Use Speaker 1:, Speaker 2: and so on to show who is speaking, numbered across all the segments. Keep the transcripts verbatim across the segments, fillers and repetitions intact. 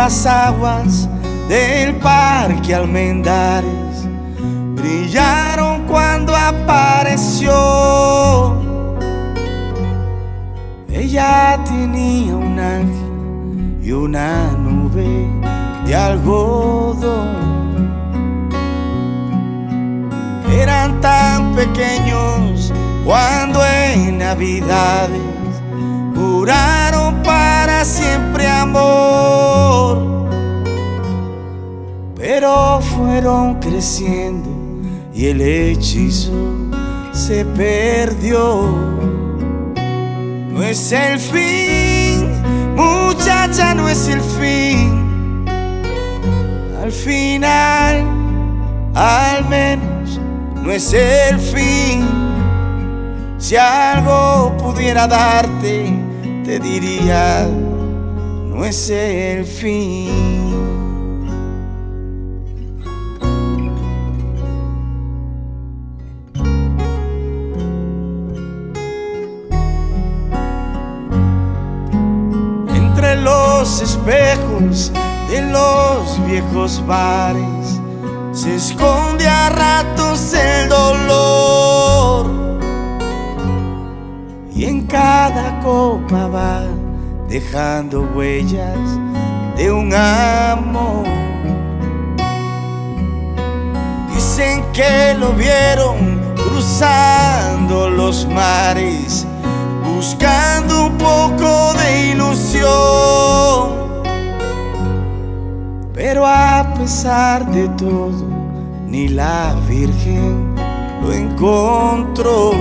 Speaker 1: las aguas del Parque Almendares brillaron cuando apareció. Ella tenía un ángel y una nube de algodón. Eran tan pequeños cuando en Navidades juraron para siempre amor, pero fueron creciendo y el hechizo se perdió. No es el fin, muchacha, no es el fin. Al final, al menos, no es el fin. Si algo pudiera darte, te diría, no es el fin. Entre los espejos de los viejos bares se esconde a ratos el dolor, y en cada copa va dejando huellas de un amor. Dicen que lo vieron cruzando los mares, buscando un poco de ilusión. Pero a pesar de todo, ni la Virgen lo encontró.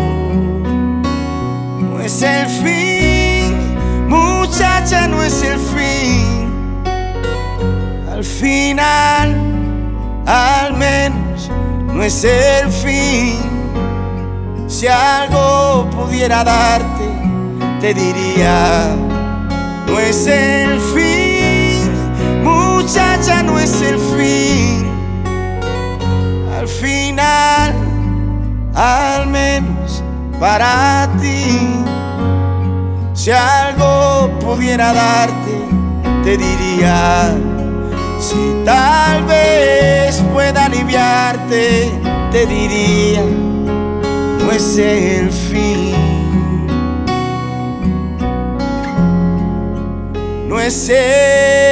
Speaker 1: No es el fin, muchacha, no es el fin. Al final, al menos, no es el fin. Si algo pudiera darte, te diría, no es el fin, muchacha, no es el fin. Al final, al menos para ti, si algo pudiera darte, te diría, si tal vez pueda aliviarte, te diría, no es el fin. No es el